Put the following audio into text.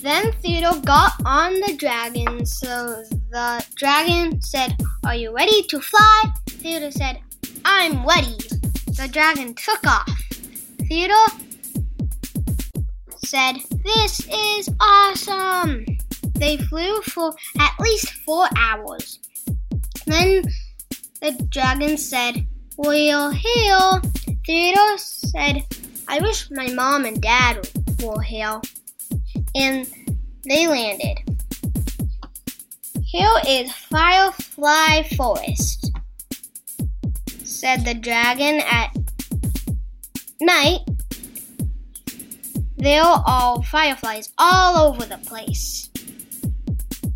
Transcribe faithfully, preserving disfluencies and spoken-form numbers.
Then Theodore got on the dragon, so the dragon said, "Are you ready to fly?" Theodore said, "I'm ready." The dragon took off. Theodore said, "This is awesome." They flew for at least four hours. Then the dragon said, "We're here." Theodore said, "I wish my mom and dad were here." And they landed. "Here is Firefly Forest," said the dragon. At night, there are fireflies all over the place.